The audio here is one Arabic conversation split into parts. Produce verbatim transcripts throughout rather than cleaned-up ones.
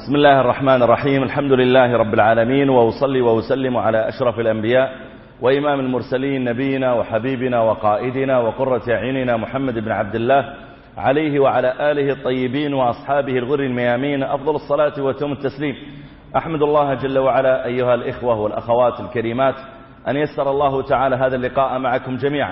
بسم الله الرحمن الرحيم. الحمد لله رب العالمين، وأصلي وأسلم على أشرف الأنبياء وإمام المرسلين نبينا وحبيبنا وقائدنا وقرة أعيننا محمد بن عبد الله عليه وعلى آله الطيبين وأصحابه الغر الميامين أفضل الصلاة وأتم التسليم. أحمد الله جل وعلا أيها الإخوة والأخوات الكريمات أن يسر الله تعالى هذا اللقاء معكم جميعا،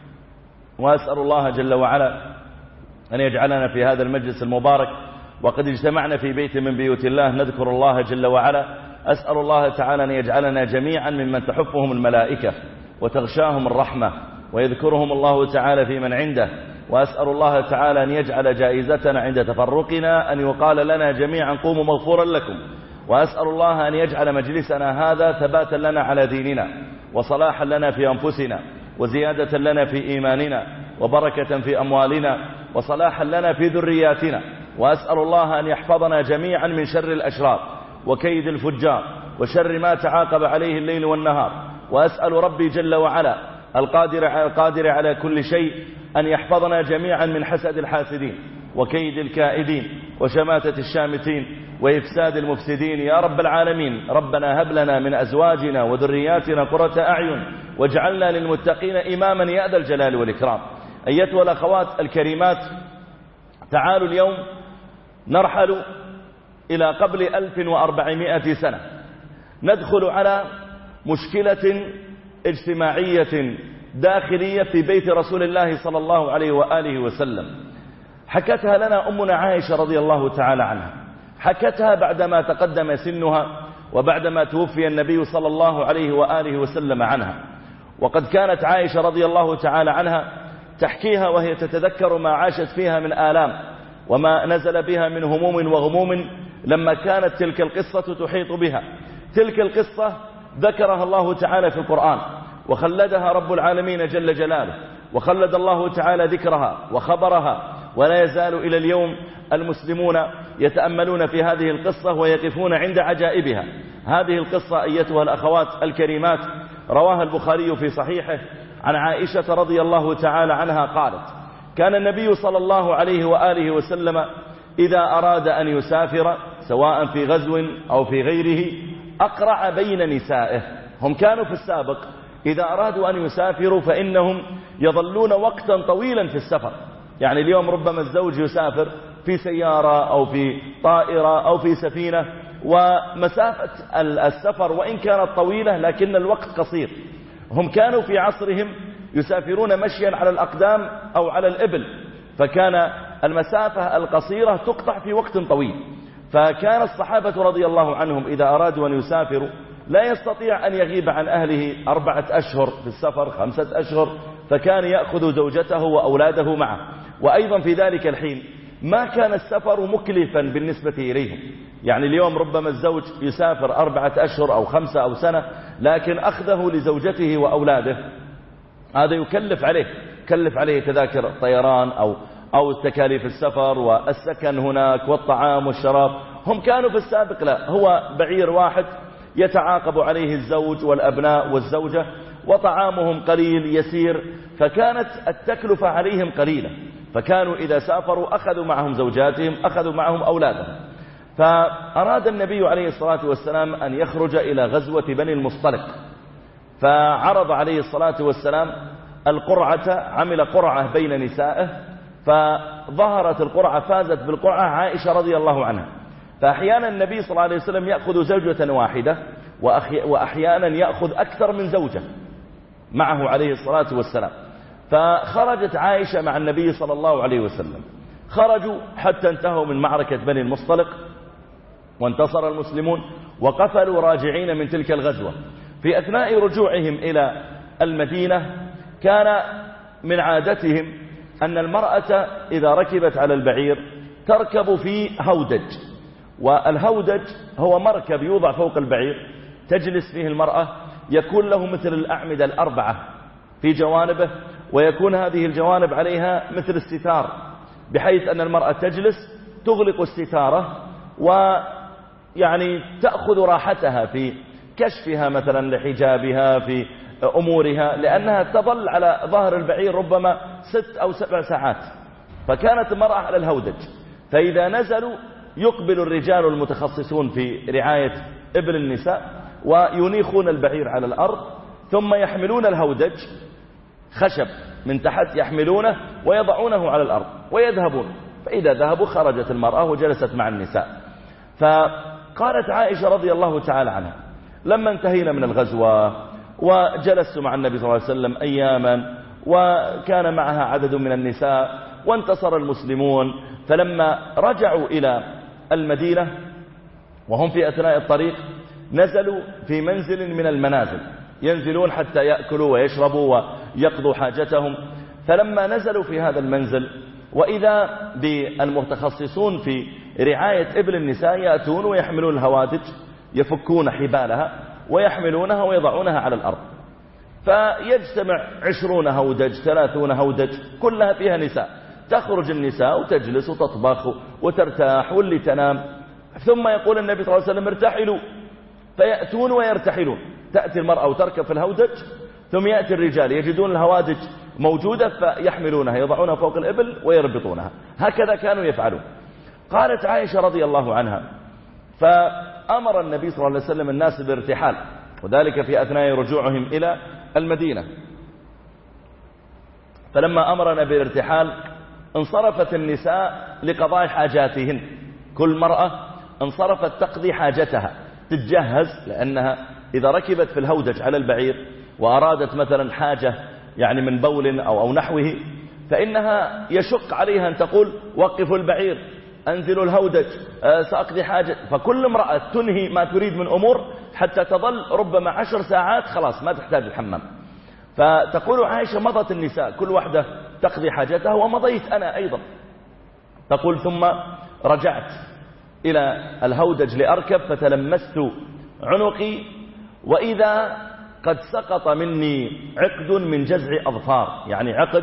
وأسأل الله جل وعلا أن يجعلنا في هذا المجلس المبارك وقد اجتمعنا في بيت من بيوت الله نذكر الله جل وعلا. أسأل الله تعالى أن يجعلنا جميعا ممن تحفهم الملائكة وتغشاهم الرحمة ويذكرهم الله تعالى في من عنده. وأسأل الله تعالى أن يجعل جائزتنا عند تفرقنا أن يقال لنا جميعا قوموا مغفورا لكم. وأسأل الله أن يجعل مجلسنا هذا ثباتا لنا على ديننا وصلاحا لنا في أنفسنا وزيادة لنا في إيماننا وبركة في أموالنا وصلاحا لنا في ذرياتنا. وأسأل الله أن يحفظنا جميعا من شر الأشرار وكيد الفجار وشر ما تعاقب عليه الليل والنهار. وأسأل ربي جل وعلا القادر على, القادر على كل شيء أن يحفظنا جميعا من حسد الحاسدين وكيد الكائدين وشماتة الشامتين وإفساد المفسدين يا رب العالمين. ربنا هب لنا من أزواجنا وذرياتنا قرة أعين واجعلنا للمتقين إماما يا ذا الجلال والإكرام. أيتها الأخوات الكريمات، تعالوا اليوم نرحل إلى قبل ألف وأربعمائة سنة، ندخل على مشكلة اجتماعية داخلية في بيت رسول الله صلى الله عليه وآله وسلم. حكتها لنا أمنا عائشة رضي الله تعالى عنها، حكتها بعدما تقدم سنها وبعدما توفي النبي صلى الله عليه وآله وسلم عنها. وقد كانت عائشة رضي الله تعالى عنها تحكيها وهي تتذكر ما عاشت فيها من آلام وما نزل بها من هموم وغموم لما كانت تلك القصة تحيط بها. تلك القصة ذكرها الله تعالى في القرآن وخلدها رب العالمين جل جلاله، وخلد الله تعالى ذكرها وخبرها، ولا يزال إلى اليوم المسلمون يتأملون في هذه القصة ويقفون عند عجائبها. هذه القصة أيتها الأخوات الكريمات رواها البخاري في صحيحه عن عائشة رضي الله تعالى عنها قالت: كان النبي صلى الله عليه وآله وسلم إذا أراد أن يسافر سواء في غزو أو في غيره أقرع بين نسائه. هم كانوا في السابق إذا أرادوا أن يسافروا فإنهم يظلون وقتا طويلا في السفر. يعني اليوم ربما الزوج يسافر في سيارة أو في طائرة أو في سفينة، ومسافة السفر وإن كانت طويلة لكن الوقت قصير. هم كانوا في عصرهم يسافرون مشيا على الأقدام أو على الإبل، فكان المسافة القصيرة تقطع في وقت طويل. فكان الصحابة رضي الله عنهم إذا أرادوا أن يسافروا لا يستطيع أن يغيب عن أهله أربعة أشهر في السفر، خمسة أشهر، فكان يأخذ زوجته وأولاده معه. وأيضا في ذلك الحين ما كان السفر مكلفا بالنسبة إليهم. يعني اليوم ربما الزوج يسافر أربعة أشهر أو خمسة أو سنة، لكن أخذه لزوجته وأولاده هذا يكلف عليه، يكلف عليه تذاكر الطيران أو أو تكاليف السفر والسكن هناك والطعام والشراب. هم كانوا في السابق لا، هو بعير واحد يتعاقب عليه الزوج والأبناء والزوجة وطعامهم قليل يسير، فكانت التكلفة عليهم قليلة. فكانوا إذا سافروا أخذوا معهم زوجاتهم، أخذوا معهم أولادهم. فأراد النبي عليه الصلاة والسلام أن يخرج إلى غزوة بني المصطلق، فعرض عليه الصلاة والسلام القرعة، عمل قرعة بين نسائه، فظهرت القرعة، فازت بالقرعة عائشة رضي الله عنها. فأحيانا النبي صلى الله عليه وسلم يأخذ زوجة واحدة وأحيانا يأخذ أكثر من زوجة معه عليه الصلاة والسلام. فخرجت عائشة مع النبي صلى الله عليه وسلم، خرجوا حتى انتهوا من معركة بني المصطلق وانتصر المسلمون وقفلوا راجعين من تلك الغزوة. في أثناء رجوعهم إلى المدينة كان من عادتهم أن المرأة إذا ركبت على البعير تركب في هودج، والهودج هو مركب يوضع فوق البعير تجلس فيه المرأة، يكون له مثل الأعمدة الأربعة في جوانبه، ويكون هذه الجوانب عليها مثل الستار، بحيث أن المرأة تجلس تغلق الستارة ويعني تأخذ راحتها في كشفها مثلا لحجابها في أمورها، لأنها تظل على ظهر البعير ربما ست أو سبع ساعات. فكانت المرأة على الهودج، فإذا نزلوا يقبل الرجال المتخصصون في رعاية إبل النساء وينيخون البعير على الأرض، ثم يحملون الهودج خشب من تحت يحملونه ويضعونه على الأرض ويذهبون. فإذا ذهبوا خرجت المرأة وجلست مع النساء. فقالت عائشة رضي الله تعالى عنها: لما انتهينا من الغزوة وجلست مع النبي صلى الله عليه وسلم أياما وكان معها عدد من النساء وانتصر المسلمون، فلما رجعوا إلى المدينة وهم في أثناء الطريق نزلوا في منزل من المنازل، ينزلون حتى يأكلوا ويشربوا ويقضوا حاجتهم. فلما نزلوا في هذا المنزل وإذا بالمتخصصون في رعاية إبل النساء يأتون ويحملون الهوادج، يفكون حبالها ويحملونها ويضعونها على الأرض، فيجتمع عشرون هودج ثلاثون هودج كلها فيها نساء، تخرج النساء وتجلس وتطبخ وترتاح واللي تنام. ثم يقول النبي صلى الله عليه وسلم: ارتحلوا، فيأتون ويرتحلون. تأتي المرأة وتركب في الهودج، ثم يأتي الرجال يجدون الهوادج موجودة فيحملونها يضعونها فوق الإبل ويربطونها. هكذا كانوا يفعلون. قالت عائشة رضي الله عنها: فأمر النبي صلى الله عليه وسلم الناس بالارتحال، وذلك في أثناء رجوعهم إلى المدينة. فلما أمرنا بالارتحال انصرفت النساء لقضاء حاجاتهن، كل مرأة انصرفت تقضي حاجتها، تتجهز، لأنها إذا ركبت في الهودج على البعير وأرادت مثلا حاجة يعني من بول أو, أو نحوه، فإنها يشق عليها أن تقول: وقفوا البعير، أنزلوا الهودج، أه سأقضي حاجة. فكل امرأة تنهي ما تريد من أمور حتى تظل ربما عشر ساعات خلاص ما تحتاج الحمام. فتقول عائشة: مضت النساء كل واحدة تقضي حاجتها ومضيت أنا أيضا. تقول: ثم رجعت إلى الهودج لأركب، فتلمست عنقي وإذا قد سقط مني عقد من جزع أظفار، يعني عقد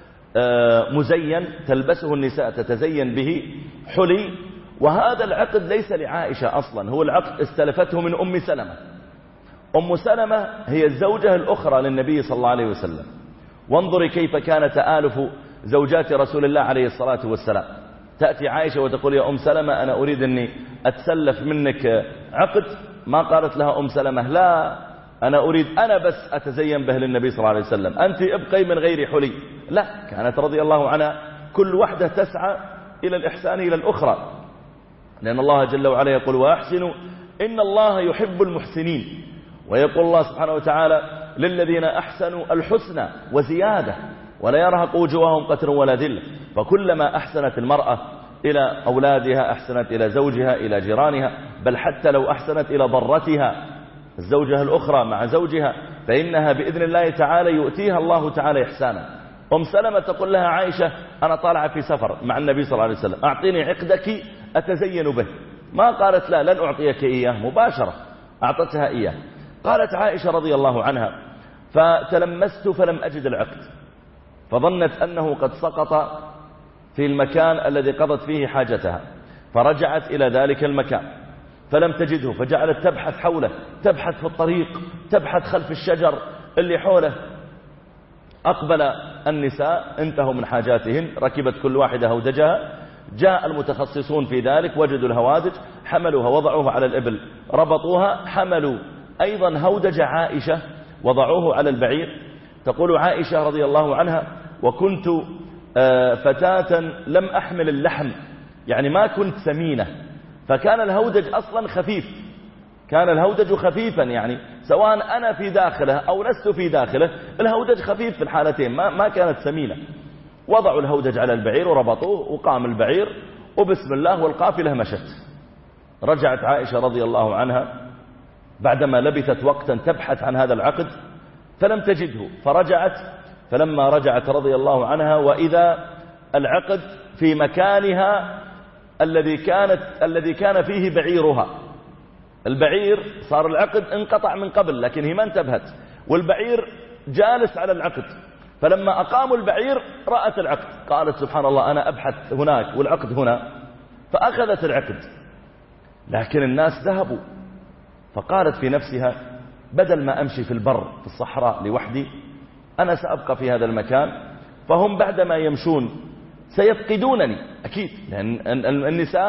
مزين تلبسه النساء تتزين به حلي. وهذا العقد ليس لعائشة أصلا، هو العقد استلفته من أم سلمة. أم سلمة هي الزوجة الأخرى للنبي صلى الله عليه وسلم. وانظري كيف كان تآلف زوجات رسول الله عليه الصلاة والسلام. تأتي عائشة وتقول: يا أم سلمة أنا أريد أني أتسلف منك عقد. ما قالت لها أم سلمة: لا، أنا أريد أنا بس أتزين به للنبي صلى الله عليه وسلم، أنت ابقي من غير حلي. لا، كانت رضي الله عنها كل واحدة تسعى إلى الإحسان إلى الأخرى، لأن الله جل وعلا يقول: وأحسنوا إن الله يحب المحسنين. ويقول الله سبحانه وتعالى: للذين أحسنوا الحسنى وزيادة ولا يرهق وجوههم قتر ولا ذل. فكلما أحسنت المرأة إلى أولادها، أحسنت إلى زوجها، إلى جيرانها، بل حتى لو أحسنت إلى ضرتها الزوجة الأخرى مع زوجها، فإنها بإذن الله تعالى يؤتيها الله تعالى إحسانا. أم سلمة تقول لها عائشة: أنا طالعة في سفر مع النبي صلى الله عليه وسلم، أعطيني عقدك أتزين به. ما قالت: لا، لن أعطيك إياه مباشرة، أعطتها إياه. قالت عائشة رضي الله عنها: فتلمست فلم أجد العقد، فظنت أنه قد سقط في المكان الذي قضت فيه حاجتها، فرجعت إلى ذلك المكان فلم تجده، فجعلت تبحث حوله، تبحث في الطريق، تبحث خلف الشجر اللي حوله. أقبل النساء، انتهوا من حاجاتهن، ركبت كل واحدة هودجها. جاء المتخصصون في ذلك، وجدوا الهوادج، حملوها وضعوها على الإبل، ربطوها، حملوا أيضا هودج عائشة وضعوه على البعير. تقول عائشة رضي الله عنها: وكنت فتاة لم أحمل اللحم، يعني ما كنت سمينة، فكان الهودج أصلا خفيف، كان الهودج خفيفا، يعني سواء أنا في داخله أو لست في داخله الهودج خفيف في الحالتين، ما, ما كانت سمينة. وضعوا الهودج على البعير وربطوه، وقام البعير وبسم الله والقافلة مشت. رجعت عائشة رضي الله عنها بعدما لبثت وقتا تبحث عن هذا العقد فلم تجده، فرجعت. فلما رجعت رضي الله عنها وإذا العقد في مكانها الذي كانت الذي كان فيه بعيرها. البعير صار العقد انقطع من قبل، لكن هي ما انتبهت، والبعير جالس على العقد. فلما أقاموا البعير رأت العقد، قالت: سبحان الله، أنا أبحث هناك والعقد هنا. فأخذت العقد، لكن الناس ذهبوا. فقالت في نفسها: بدل ما أمشي في البر في الصحراء لوحدي، أنا سأبقى في هذا المكان، فهم بعدما يمشون سيفقدونني أكيد، لأن النساء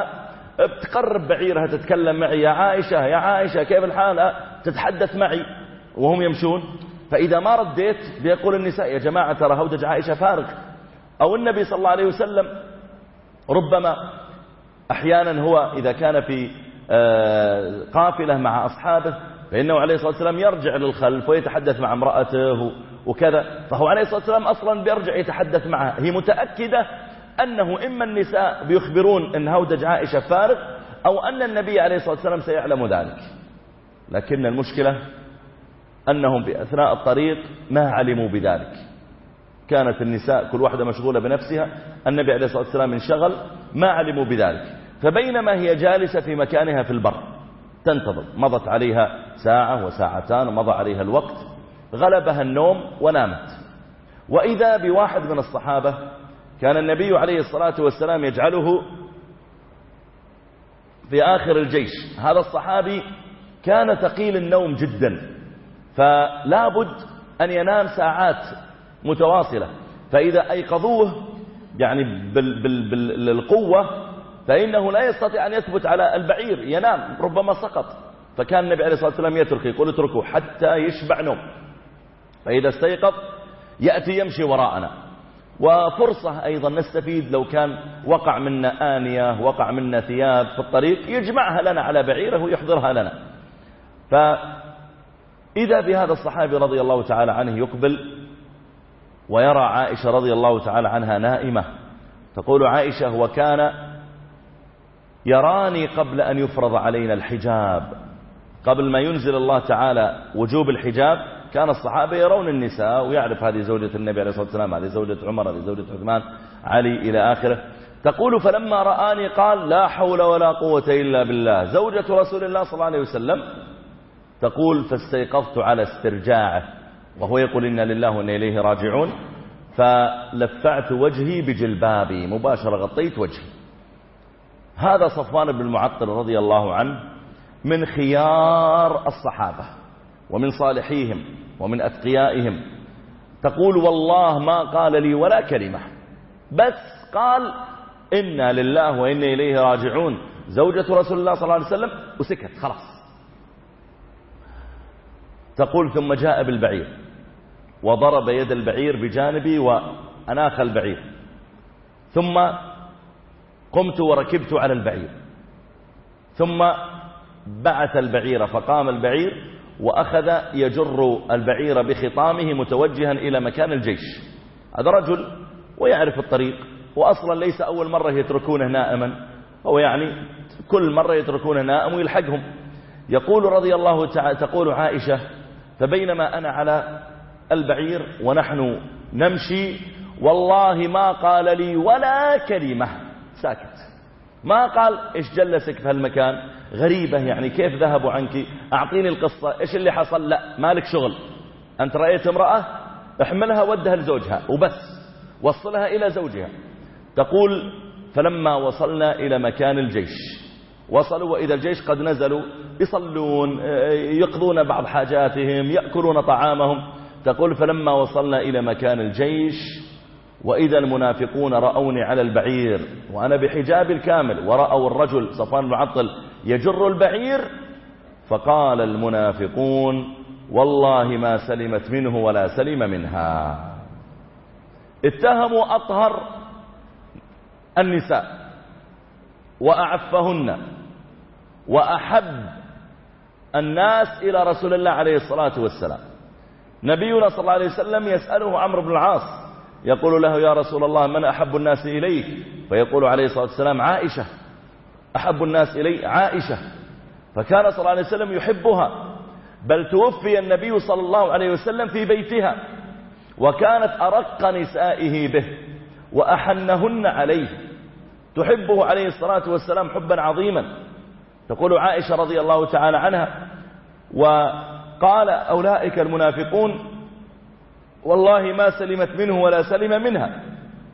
بتقرب بعيرها تتكلم معي: يا عائشة يا عائشة كيف الحال، تتحدث معي وهم يمشون. فإذا ما رديت بيقول النساء: يا جماعة ترى هودج عائشة فارغ. أو النبي صلى الله عليه وسلم ربما أحيانا هو إذا كان في قافلة مع أصحابه فإنه عليه الصلاة والسلام يرجع للخلف ويتحدث مع امرأته وكذا، فهو عليه الصلاة والسلام أصلا بيرجع يتحدث معها. هي متأكدة أنه إما النساء بيخبرون أن هودج عائشة فارغ أو أن النبي عليه الصلاة والسلام سيعلم ذلك. لكن المشكلة أنهم في أثناء الطريق ما علموا بذلك، كانت النساء كل واحدة مشغولة بنفسها، النبي عليه الصلاة والسلام انشغل، ما علموا بذلك. فبينما هي جالسة في مكانها في البر تنتظر، مضت عليها ساعة وساعتان ومضى عليها الوقت، غلبها النوم ونامت. وإذا بواحد من الصحابة كان النبي عليه الصلاة والسلام يجعله في آخر الجيش. هذا الصحابي كان ثقيل النوم جدا، فلا بد أن ينام ساعات متواصلة، فإذا أيقظوه يعني بال بال بالقوة فإنه لا يستطيع أن يثبت على البعير، ينام ربما سقط. فكان النبي عليه الصلاة والسلام يترك، يقول: اتركوا حتى يشبع نوم، فإذا استيقظ يأتي يمشي وراءنا. وفرصة أيضا نستفيد لو كان وقع منا آنية، وقع منا ثياب في الطريق، يجمعها لنا على بعيره ويحضرها لنا. فإذا بهذا الصحابي رضي الله تعالى عنه يقبل ويرى عائشة رضي الله تعالى عنها نائمة. تقول عائشة: وكان يراني قبل أن يفرض علينا الحجاب، قبل ما ينزل الله تعالى وجوب الحجاب كان الصحابة يرون النساء، ويعرف هذه زوجة النبي عليه الصلاة والسلام، هذه زوجة عمر، هذه زوجة عثمان، علي إلى آخره. تقول: فلما رآني قال: لا حول ولا قوة إلا بالله، زوجة رسول الله صلى الله عليه وسلم. تقول: فاستيقظت على استرجاعه وهو يقول: إنا لله وإنا إليه راجعون، فلفعت وجهي بجلبابي، مباشرة غطيت وجهي. هذا صفوان بن المعطل رضي الله عنه من خيار الصحابة ومن صالحيهم ومن أتقيائهم. تقول: والله ما قال لي ولا كلمة، بس قال: إنا لله وإنا إليه راجعون، زوجة رسول الله صلى الله عليه وسلم، وسكت خلاص. تقول: ثم جاء بالبعير وضرب يد البعير بجانبي وأناخ البعير، ثم قمت وركبت على البعير، ثم بعث البعير فقام البعير وأخذ يجر البعير بخطامه متوجها إلى مكان الجيش. هذا رجل ويعرف الطريق، وأصلا ليس أول مرة يتركونه نائما، هو يعني كل مرة يتركونه نائم ويلحقهم. يقول رضي الله تعالى، تقول عائشة: فبينما أنا على البعير ونحن نمشي والله ما قال لي ولا كلمة، ساكت، ما قال إيش جلسك في هالمكان، غريبة يعني كيف ذهبوا عنك، أعطيني القصة، إيش اللي حصل، لا مالك شغل، أنت رأيت امرأة احملها ودها لزوجها وبس، وصلها إلى زوجها. تقول: فلما وصلنا إلى مكان الجيش، وصلوا وإذا الجيش قد نزلوا يصلون، يقضون بعض حاجاتهم، يأكلون طعامهم. تقول: فلما وصلنا إلى مكان الجيش وإذا المنافقون رأوني على البعير وأنا بحجاب الكامل، ورأوا الرجل صفوان المعطل يجر البعير، فقال المنافقون: والله ما سلمت منه ولا سلم منها. اتهموا أطهر النساء وأعفهن وأحب الناس إلى رسول الله عليه الصلاة والسلام. نبينا صلى الله عليه وسلم يسأله عمرو بن العاص، يقول له: يا رسول الله من أحب الناس إليك؟ فيقول عليه الصلاة والسلام: عائشة، أحب الناس إلي عائشة. فكان صلى الله عليه وسلم يحبها، بل توفي النبي صلى الله عليه وسلم في بيتها، وكانت أرق نسائه به وأحنهن عليه، تحبه عليه الصلاة والسلام حبا عظيما. تقول عائشة رضي الله تعالى عنها: وقال أولئك المنافقون: والله ما سلمت منه ولا سلم منها.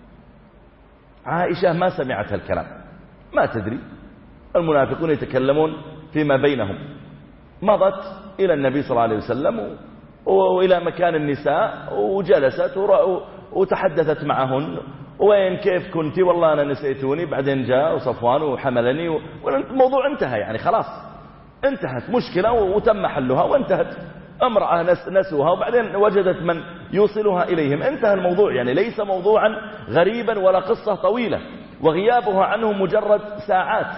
عائشة ما سمعت الكلام، ما تدري، المنافقون يتكلمون فيما بينهم. مضت إلى النبي صلى الله عليه وسلم وإلى مكان النساء وجلست وتحدثت معهن وين كيف كنتي؟ والله أنا نسيتوني. بعدين جاء وصفوان وحملني والموضوع انتهى، يعني خلاص انتهت مشكلة وتم حلها وانتهت. امرأة نسوها وبعدين وجدت من يوصلها إليهم، انتهى الموضوع. يعني ليس موضوعا غريبا ولا قصة طويلة، وغيابها عنه مجرد ساعات.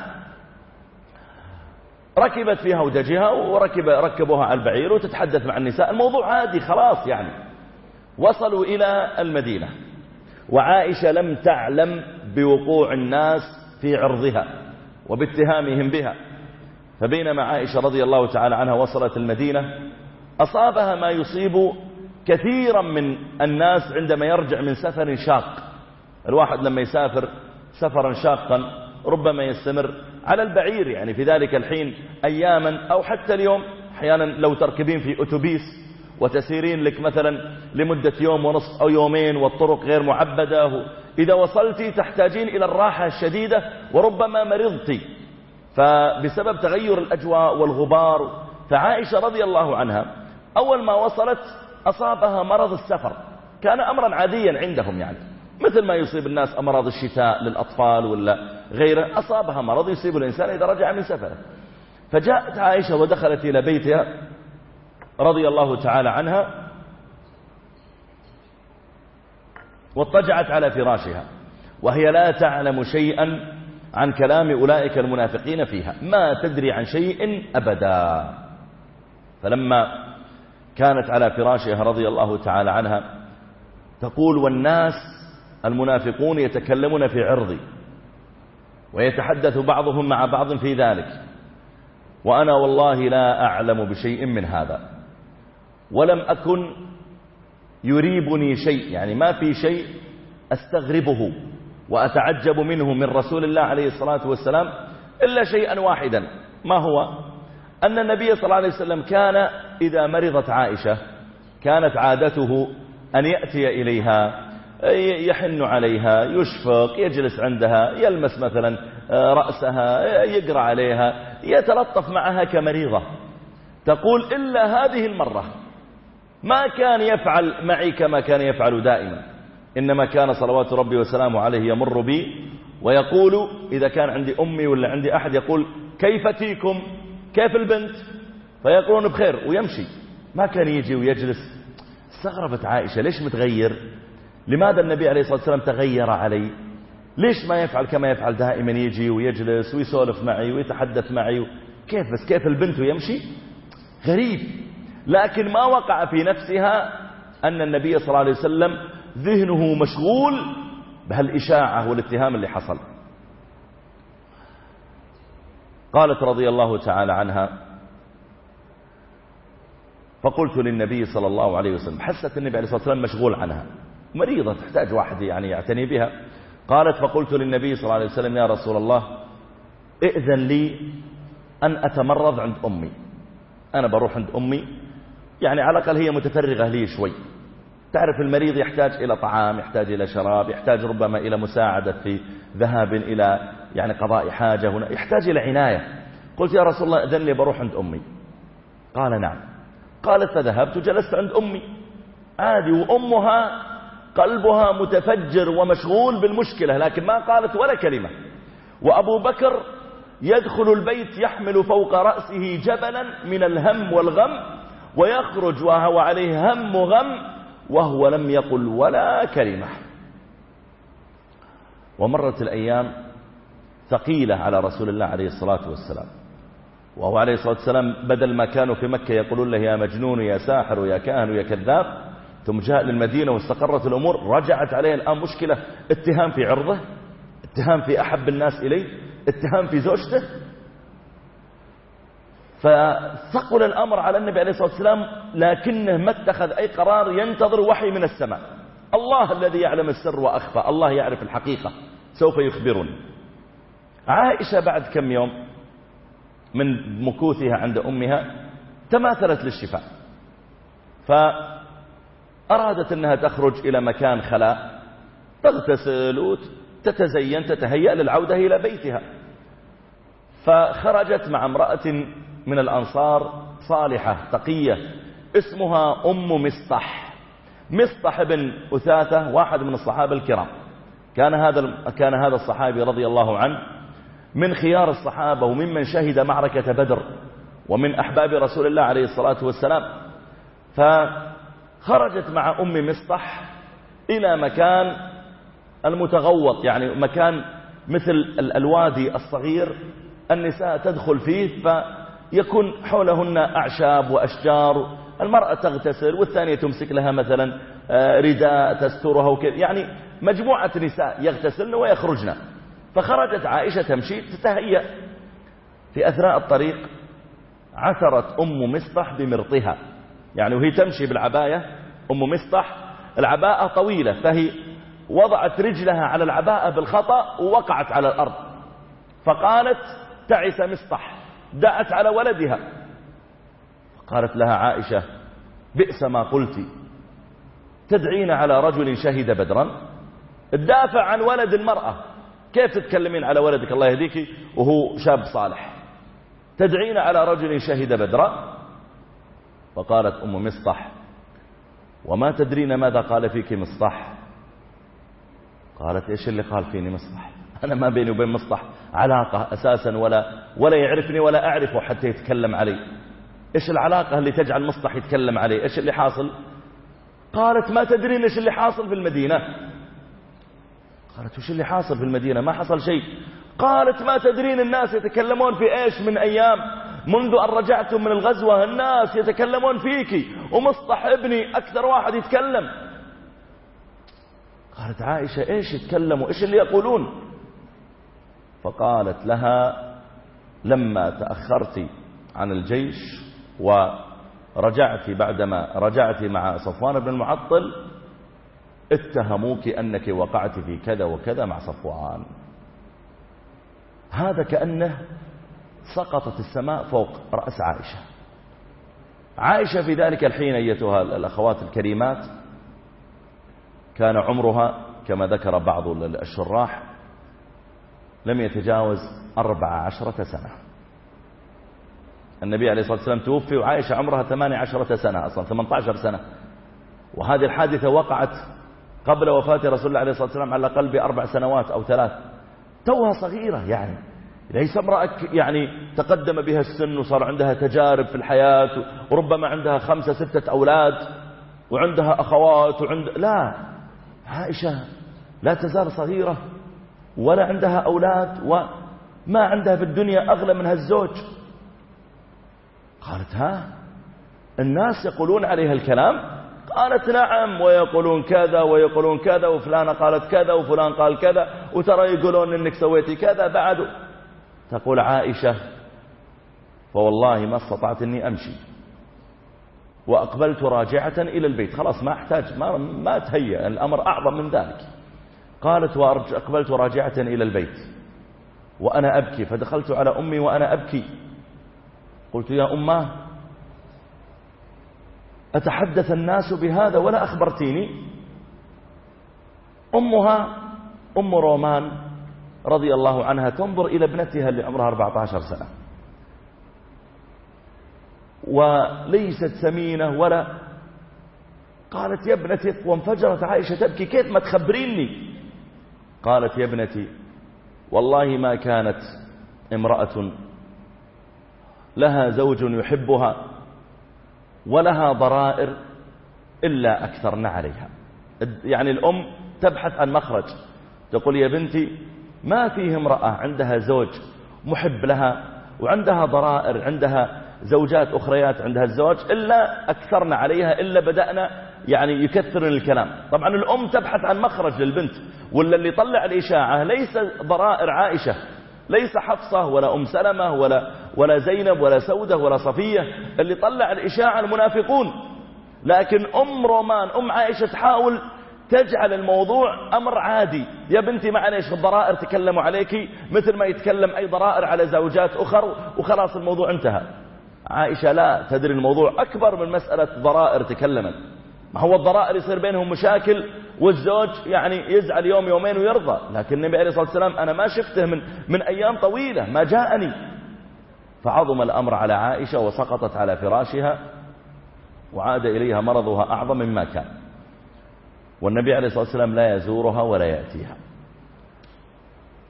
ركبت في هودجها وركب ركبوها على البعير وتتحدث مع النساء، الموضوع عادي خلاص. يعني وصلوا إلى المدينة، وعائشة لم تعلم بوقوع الناس في عرضها وباتهامهم بها. فبينما عائشة رضي الله تعالى عنها وصلت المدينة، أصابها ما يصيب كثيرا من الناس عندما يرجع من سفر شاق. الواحد لما يسافر سفرا شاقا ربما يستمر على البعير يعني في ذلك الحين أياما أو حتى اليوم. أحيانا لو تركبين في أتوبيس وتسيرين لك مثلا لمدة يوم ونصف أو يومين والطرق غير معبدة، إذا وصلتي تحتاجين إلى الراحة الشديدة وربما مرضتي فبسبب تغير الأجواء والغبار. فعائشة رضي الله عنها أول ما وصلت أصابها مرض السفر، كان أمرا عاديا عندهم، يعني مثل ما يصيب الناس أمراض الشتاء للأطفال ولا غيره، أصابها مرض يصيب الإنسان إذا رجع من سفره. فجاءت عائشة ودخلت إلى بيتها رضي الله تعالى عنها، واضطجعت على فراشها وهي لا تعلم شيئا عن كلام أولئك المنافقين فيها، ما تدري عن شيء أبدا. فلما كانت على فراشها رضي الله تعالى عنها تقول: والناس المنافقون يتكلمون في عرضي ويتحدث بعضهم مع بعض في ذلك، وأنا والله لا أعلم بشيء من هذا، ولم أكن يريبني شيء، يعني ما في شيء أستغربه وأتعجب منه من رسول الله عليه الصلاة والسلام إلا شيئا واحدا، ما هو؟ أن النبي صلى الله عليه وسلم كان إذا مرضت عائشة كانت عادته أن يأتي إليها يحن عليها، يشفق، يجلس عندها، يلمس مثلا رأسها، يقرأ عليها، يتلطف معها كمريضة. تقول: إلا هذه المرة ما كان يفعل معي كما كان يفعل دائما، إنما كان صلوات ربي وسلامه عليه يمر بي ويقول إذا كان عندي أمي ولا عندي أحد يقول: كيف تيكم؟ كيف البنت؟ فيقولون بخير ويمشي. ما كان يجي ويجلس. استغربت عائشة: ليش متغير؟ لماذا النبي عليه الصلاة والسلام تغير علي؟ ليش ما يفعل كما يفعل دائما، يجي ويجلس ويسولف معي ويتحدث معي؟ كيف بس كيف البنت ويمشي؟ غريب. لكن ما وقع في نفسها أن النبي صلى الله عليه وسلم ذهنه مشغول بهالإشاعة والاتهام اللي حصل. قالت رضي الله تعالى عنها: فقلت للنبي صلى الله عليه وسلم، حست النبي عليه الصلاة والسلام مشغول عنها، مريضة تحتاج واحد يعني يعتني بها. قالت: فقلت للنبي صلى الله عليه وسلم: يا رسول الله، ائذن لي أن أتمرض عند أمي، أنا بروح عند أمي، يعني على الأقل هي متفرغة لي شوي. تعرف المريض يحتاج إلى طعام، يحتاج إلى شراب، يحتاج ربما إلى مساعدة في ذهاب إلى يعني قضاء حاجة هنا، يحتاج إلى عناية. قلت: يا رسول الله ائذن لي بروح عند أمي. قال: نعم. قالت: فذهبت وجلست عند أمي عادي، وأمها قلبها متفجر ومشغول بالمشكلة، لكن ما قالت ولا كلمة. وأبو بكر يدخل البيت يحمل فوق رأسه جبلا من الهم والغم، ويخرج وهو عليه هم وغم وهو لم يقل ولا كلمة. ومرت الأيام ثقيلة على رسول الله عليه الصلاة والسلام، وهو عليه الصلاة والسلام بدل ما كانوا في مكة يقولون له يا مجنون يا ساحر يا كاهن يا كذاب، ثم جاء للمدينة واستقرت الأمور، رجعت عليه الآن مشكلة، اتهام في عرضه، اتهام في أحب الناس إليه، اتهام في زوجته. فثقل الأمر على النبي عليه الصلاة والسلام، لكنه ما اتخذ أي قرار، ينتظر وحي من السماء. الله الذي يعلم السر وأخفى، الله يعرف الحقيقة، سوف يخبرني. عائشة بعد كم يوم من مكوثها عند أمها تماثلت للشفاء، فأرادت أنها تخرج إلى مكان خلاء، تغتسل وتتزين تتهيأ للعودة إلى بيتها. فخرجت مع امرأة من الأنصار صالحة تقية اسمها أم مصطح. مصطح بن أثاثة واحد من الصحابة الكرام، كان هذا كان هذا الصحابي رضي الله عنه من خيار الصحابة وممن شهد معركة بدر ومن أحباب رسول الله عليه الصلاة والسلام. فخرجت مع أم مصطح إلى مكان المتغوط، يعني مكان مثل الوادي الصغير النساء تدخل فيه، فيكون حولهن أعشاب وأشجار، المرأة تغتسل والثانية تمسك لها مثلا رداء تسترها وكذا، يعني مجموعة نساء يغتسلن ويخرجن. فخرجت عائشة تمشي تتهيأ، في أثناء الطريق عثرت أم مصطح بمرطها، يعني وهي تمشي بالعباية أم مصطح العباءة طويلة، فهي وضعت رجلها على العباءة بالخطأ ووقعت على الأرض، فقالت تعس مصطح، دعت على ولدها. قالت لها عائشة بئس ما قلت، تدعين على رجل شهد بدرا؟ الدافع عن ولد المرأة، كيف تتكلمين على ولدك الله يهديك وهو شاب صالح؟ تدعين على رجل شهد بدرا؟ فقالت أم مصطح وما تدرين ماذا قال فيك مصطح؟ قالت إيش اللي قال فيني مصطح؟ أنا ما بيني وبين مصطح علاقة أساسا، ولا ولا يعرفني ولا أعرفه حتى يتكلم علي. إيش العلاقة اللي تجعل مصطح يتكلم علي؟ إيش اللي حاصل؟ قالت ما تدرين إيش اللي حاصل في المدينة؟ قالت وش اللي حاصل في المدينة؟ ما حصل شيء. قالت ما تدرين الناس يتكلمون في إيش من أيام منذ أن رجعتم من الغزوة، الناس يتكلمون فيك ومصطح ابني أكثر واحد يتكلم. قالت عائشة إيش يتكلموا؟ إيش اللي يقولون؟ فقالت لها لما تأخرت عن الجيش ورجعت بعدما رجعت مع صفوان بن المعطل اتهموك أنك وقعت في كذا وكذا مع صفوان. هذا كأنه سقطت السماء فوق رأس عائشة. عائشة في ذلك الحين أيتها الأخوات الكريمات كان عمرها كما ذكر بعض الشراح لم يتجاوز أربع عشرة سنة. النبي عليه الصلاة والسلام توفي وعائشة عمرها ثمانية عشرة سنة، أصلا ثمانية عشر سنة، وهذه الحادثة وقعت قبل وفاة رسول الله عليه الصلاة والسلام على الأقل بأربع سنوات أو ثلاث، توها صغيرة، يعني ليس امرأة يعني تقدم بها السن وصار عندها تجارب في الحياة وربما عندها خمسة ستة أولاد وعندها أخوات وعند لا، عائشة لا تزال صغيرة ولا عندها أولاد وما عندها في الدنيا أغلى من هالزوج. قالت ها الناس يقولون عليها الكلام؟ قالت نعم، ويقولون كذا ويقولون كذا، وفلانة قالت كذا وفلان قال كذا، وترى يقولون انك سويتي كذا بعد. تقول عائشة فوالله ما استطعت اني امشي واقبلت راجعة الى البيت، خلاص ما احتاج ما, ما اتهيأ، الامر اعظم من ذلك. قالت واقبلت راجعة الى البيت وانا ابكي، فدخلت على امي وانا ابكي، قلت يا اماه أتحدث الناس بهذا ولا أخبرتيني؟ أمها أم رومان رضي الله عنها تنظر إلى ابنتها اللي عمرها أربعة عشر سنة وليست سمينة ولا، قالت يا ابنتي، وانفجرت عائشة تبكي، كيف ما تخبريني؟ قالت يا ابنتي والله ما كانت امرأة لها زوج يحبها ولها ضرائر إلا أكثرنا عليها. يعني الأم تبحث عن مخرج، تقول يا بنتي ما فيه امرأة عندها زوج محب لها وعندها ضرائر، عندها زوجات أخريات عندها الزوج، إلا أكثرنا عليها، إلا بدأنا يعني يكثر الكلام. طبعا الأم تبحث عن مخرج للبنت، ولا اللي طلع الإشاعة ليس ضرائر عائشة، ليس حفصة ولا أم سلمة ولا ولا زينب ولا سودة ولا صفية، اللي طلع الإشاعة المنافقون. لكن أم رومان أم عائشة تحاول تجعل الموضوع أمر عادي، يا بنتي معليش الضرائر تكلموا عليك مثل ما يتكلم أي ضرائر على زوجات أخر وخلاص الموضوع انتهى. عائشة لا تدري الموضوع أكبر من مسألة ضرائر تكلمت. ما هو الضرائر يصير بينهم مشاكل والزوج يعني يزعل يوم يومين ويرضى، لكن النبي عليه الصلاة والسلام أنا ما شفته من, من أيام طويلة، ما جاءني. فعظم الأمر على عائشة وسقطت على فراشها وعاد إليها مرضها أعظم مما كان، والنبي عليه الصلاة والسلام لا يزورها ولا يأتيها.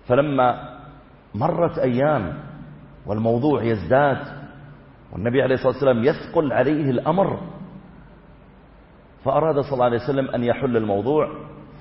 فلما مرت أيام والموضوع يزداد والنبي عليه الصلاة والسلام يثقل عليه الأمر، فأراد صلى الله عليه وسلم أن يحل الموضوع،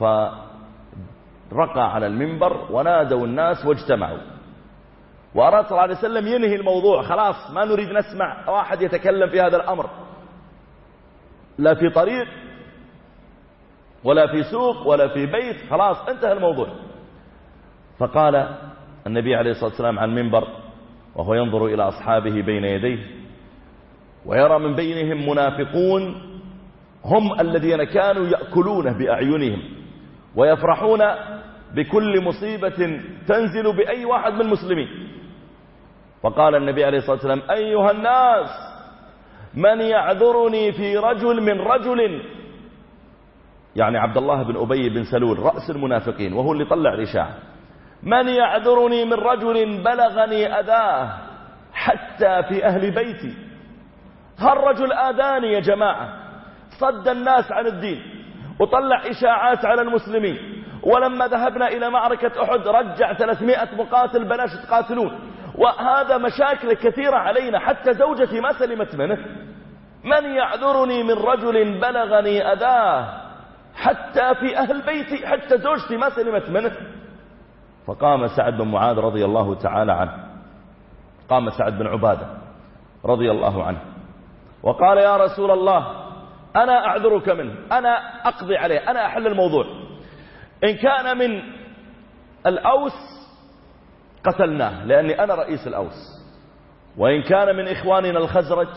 فرقى على المنبر ونادوا الناس واجتمعوا، وأراد صلى الله عليه وسلم ينهي الموضوع، خلاص ما نريد نسمع واحد يتكلم في هذا الأمر، لا في طريق ولا في سوق ولا في بيت، خلاص انتهى الموضوع. فقال النبي عليه الصلاة والسلام على المنبر وهو ينظر إلى أصحابه بين يديه ويرى من بينهم منافقون هم الذين كانوا يأكلون بأعينهم ويفرحون بكل مصيبة تنزل بأي واحد من المسلمين. فقال النبي عليه الصلاة والسلام: أيها الناس، من يعذرني في رجل من رجل، يعني عبد الله بن أبي بن سلول رأس المنافقين وهو اللي طلع الإشاعة، من يعذرني من رجل بلغني أذاه حتى في أهل بيتي. هالرجل آذاني يا جماعة، صد الناس عن الدين وطلع إشاعات على المسلمين، ولما ذهبنا إلى معركة أحد رجع ثلاثمائة مقاتل بلاش تقاتلون، وهذا مشاكل كثيرة علينا، حتى زوجتي ما سلمت منه. من يعذرني من رجل بلغني أذاه حتى في أهل بيتي، حتى زوجتي ما سلمت منه. فقام سعد بن معاذ رضي الله تعالى عنه، قام سعد بن عبادة رضي الله عنه وقال: يا رسول الله، أنا أعذرك منه، أنا أقضي عليه، أنا أحل الموضوع. إن كان من الأوس قتلناه لأني أنا رئيس الأوس، وإن كان من إخواننا الخزرج،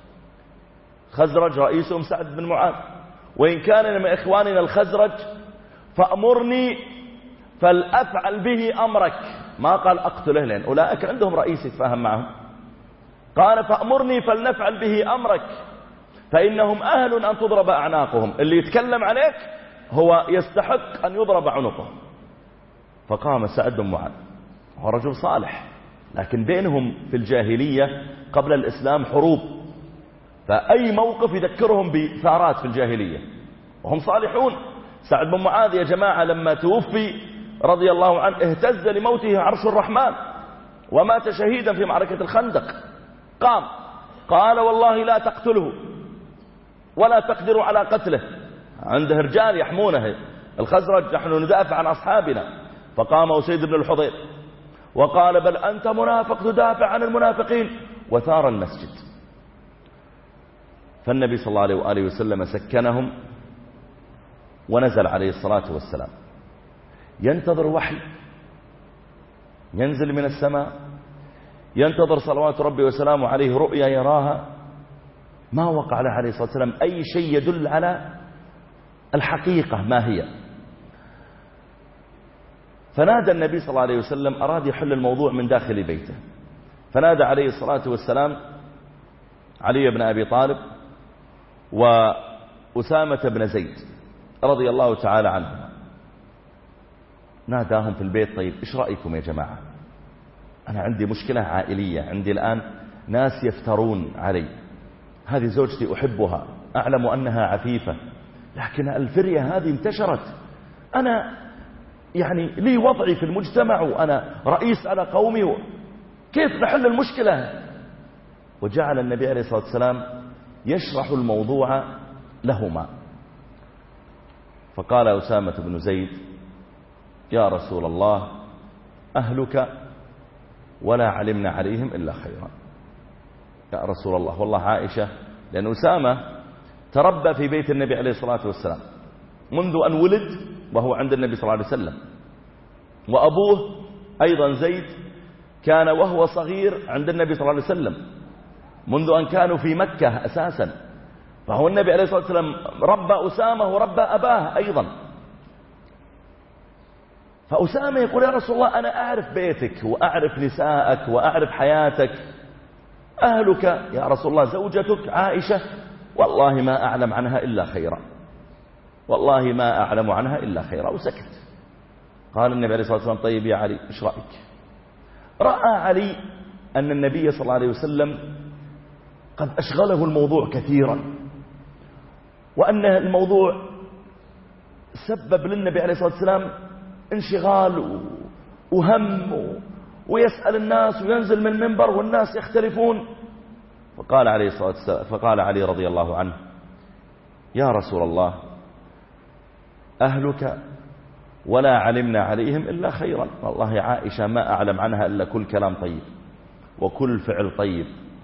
خزرج رئيسهم سعد بن معاذ، وإن كان من إخواننا الخزرج فأمرني فلأفعل به أمرك. ما قال أقتله لأن أولئك عندهم رئيس يتفاهم معهم، قال: فأمرني فلنفعل به أمرك فإنهم أهل أن تضرب أعناقهم، اللي يتكلم عليك هو يستحق أن يضرب عنقه. فقام سعد بن معاذ، هو رجل صالح، لكن بينهم في الجاهلية قبل الإسلام حروب، فأي موقف يذكرهم بثارات في الجاهلية وهم صالحون. سعد بن معاذ يا جماعة لما توفي رضي الله عنه اهتز لموته عرش الرحمن ومات شهيدا في معركة الخندق. قام قال: والله لا تقتله ولا تقدروا على قتله، عنده رجال يحمونه، الخزرج نحن ندافع عن أصحابنا. فقام أسيد بن الحضير وقال: بل أنت منافق تدافع عن المنافقين، وثار المسجد. فالنبي صلى الله عليه وآله وسلم سكنهم ونزل عليه الصلاة والسلام ينتظر وحي ينزل من السماء، ينتظر صلوات ربي وسلامه عليه رؤيا يراها، ما وقع له عليه الصلاة والسلام أي شيء يدل على الحقيقة ما هي. فنادى النبي صلى الله عليه وسلم، أراد يحل الموضوع من داخل بيته، فنادى عليه الصلاة والسلام علي بن أبي طالب وأسامة بن زيد رضي الله تعالى عنهم، ناداهم في البيت: طيب إيش رأيكم يا جماعة؟ أنا عندي مشكلة عائلية، عندي الآن ناس يفترون علي، هذه زوجتي أحبها، أعلم أنها عفيفة، لكن الفرية هذه انتشرت، أنا يعني لي وضعي في المجتمع وأنا رئيس على قومي، كيف نحل المشكلة؟ وجعل النبي عليه الصلاة والسلام يشرح الموضوع لهما. فقال أسامة بن زيد: يا رسول الله، أهلك ولا علمنا عليهم إلا خيرا. يا رسول الله، والله عائشة، لأن أسامة تربى في بيت النبي عليه الصلاة والسلام منذ أن ولد وهو عند النبي صلى الله عليه وسلم، وأبوه أيضا زيد كان وهو صغير عند النبي صلى الله عليه وسلم منذ أن كانوا في مكة أساسا، فهو النبي عليه الصلاة والسلام ربى أسامة وربى أباه أيضا. فأسامة يقول: يا رسول الله، أنا أعرف بيتك وأعرف نساءك وأعرف حياتك، أهلك يا رسول الله زوجتك عائشة والله ما أعلم عنها إلا خيرا، والله ما أعلم عنها إلا خيرا، وسكت. قال النبي عليه الصلاة والسلام: طيب يا علي، إيش رأيك؟ رأى علي أن النبي صلى الله عليه وسلم قد أشغله الموضوع كثيرا، وأن الموضوع سبب للنبي عليه الصلاة والسلام انشغال وهم ويسأل الناس وينزل من المنبر والناس يختلفون. فقال عليه الصلاة والسلام فقال علي رضي الله عنه: يا رسول الله، أهلك ولا علمنا عليهم إلا خيرا. والله يا عائشة ما أعلم عنها إلا كل كلام طيب وكل فعل طيب،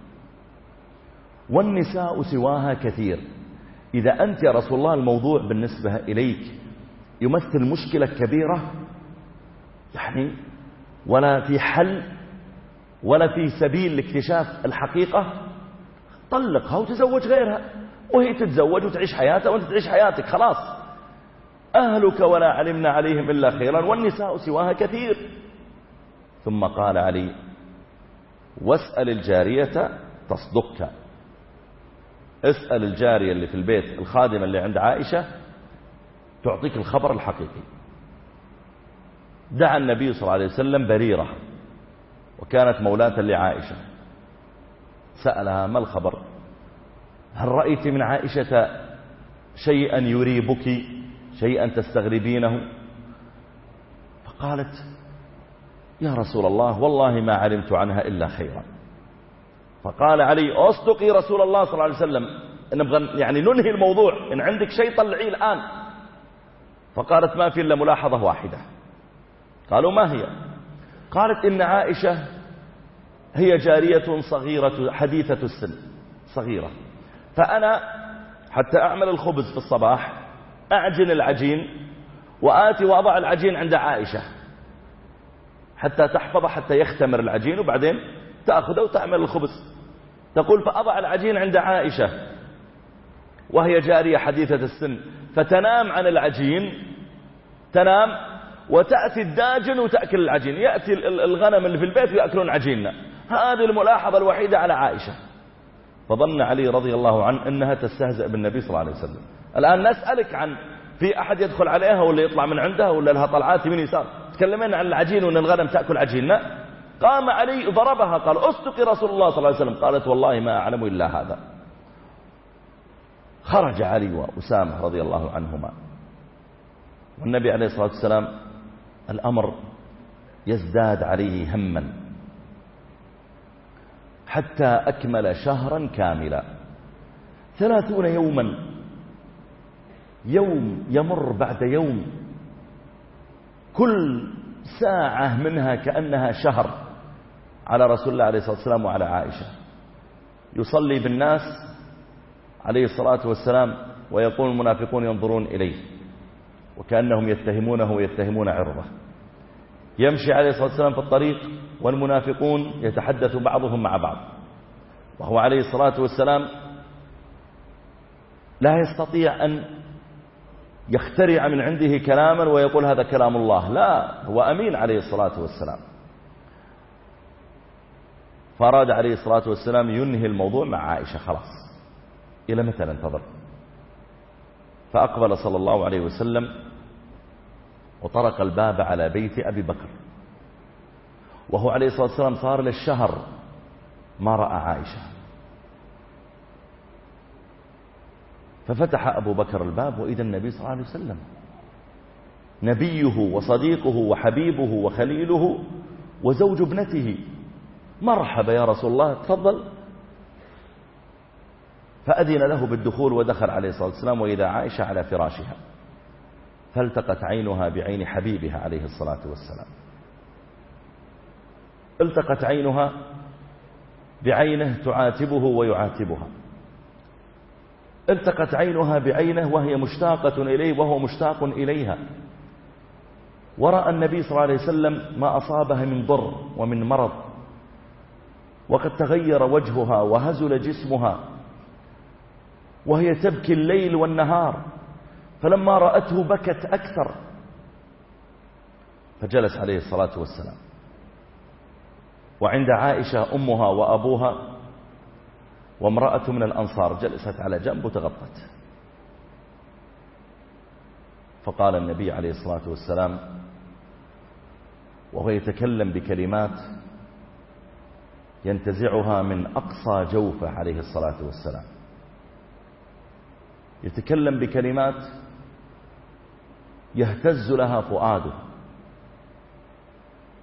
والنساء سواها كثير. إذا أنت يا رسول الله الموضوع بالنسبة إليك يمثل مشكلة كبيرة يعني ولا في حل ولا في سبيل لاكتشاف الحقيقة، طلقها وتزوج غيرها، وهي تتزوج وتعيش حياتها وانت تعيش حياتك، خلاص. أهلك ولا علمنا عليهم إلا خيرا والنساء سواها كثير. ثم قال علي: واسأل الجارية تصدقك. اسأل الجارية اللي في البيت الخادمة اللي عند عائشة تعطيك الخبر الحقيقي. دعا النبي صلى الله عليه وسلم بريرة وكانت مولاة لعائشة، سألها: ما الخبر؟ هل رأيت من عائشة شيئا يريبك، شيئا تستغربينه؟ فقالت: يا رسول الله والله ما علمت عنها إلا خيرا. فقال علي: أصدقي رسول الله صلى الله عليه وسلم، نبغى يعني ننهي الموضوع، إن عندك شيء طلعيه الآن. فقالت: ما في إلا ملاحظة واحدة. قالوا: ما هي؟ قالت: إن عائشة هي جارية صغيرة حديثة السن، صغيرة، فأنا حتى أعمل الخبز في الصباح أعجن العجين وآتي وأضع العجين عند عائشة حتى تحفظه حتى يختمر العجين، وبعدين تأخذه وتعمل الخبز. تقول: فأضع العجين عند عائشة وهي جارية حديثة السن، فتنام عن العجين، تنام وتأتي الداجن وتأكل العجين، يأتي الغنم اللي في البيت ويأكلون عجيننا. هذه الملاحظة الوحيدة على عائشة. فظن علي رضي الله عنه أنها تستهزئ بالنبي صلى الله عليه وسلم. الآن نسألك عن في أحد يدخل عليها ولا يطلع من عندها ولا لها طلعات يمين يسار، تكلمين عن العجين وأن الغنم تأكل عجيننا. قام علي ضربها قال: أصدقي رسول الله صلى الله عليه وسلم. قالت: والله ما أعلم إلا هذا. خرج علي وأسامة رضي الله عنهما، والنبي عليه الصلاة والسلام الأمر يزداد عليه هما حتى أكمل شهرا كاملا، ثلاثون يوما، يوم يمر بعد يوم، كل ساعة منها كأنها شهر على رسول الله عليه الصلاة والسلام وعلى عائشة. يصلي بالناس عليه الصلاة والسلام ويقول المنافقون ينظرون إليه وكأنهم يتهمونه ويتهمون عرضه. يمشي عليه الصلاة والسلام في الطريق والمنافقون يتحدث بعضهم مع بعض، وهو عليه الصلاة والسلام لا يستطيع أن يخترع من عنده كلاما ويقول هذا كلام الله، لا، هو أمين عليه الصلاة والسلام. فأراد عليه الصلاة والسلام ينهي الموضوع مع عائشة، خلاص إلى متى ننتظر؟ فأقبل صلى الله عليه وسلم وطرق الباب على بيت أبي بكر، وهو عليه الصلاة والسلام صار للشهر ما رأى عائشة. ففتح أبو بكر الباب وإذا النبي صلى الله عليه وسلم، نبيه وصديقه وحبيبه وخليله وزوج ابنته. مرحبا يا رسول الله، تفضل. فأذن له بالدخول ودخل عليه الصلاة والسلام، وإذا عائشة على فراشها، فالتقت عينها بعين حبيبها عليه الصلاة والسلام، التقت عينها بعينه تعاتبه ويعاتبها، التقت عينها بعينه وهي مشتاقة إليه وهو مشتاق إليها. ورأى النبي صلى الله عليه وسلم ما أصابها من ضر ومن مرض، وقد تغير وجهها وهزل جسمها وهي تبكي الليل والنهار، فلما رأته بكت أكثر. فجلس عليه الصلاة والسلام، وعند عائشة أمها وأبوها وامرأة من الأنصار جلست على جنب وتغطت. فقال النبي عليه الصلاة والسلام وهو يتكلم بكلمات ينتزعها من أقصى جوفه عليه الصلاة والسلام، يتكلم بكلمات يهتز لها فؤاده،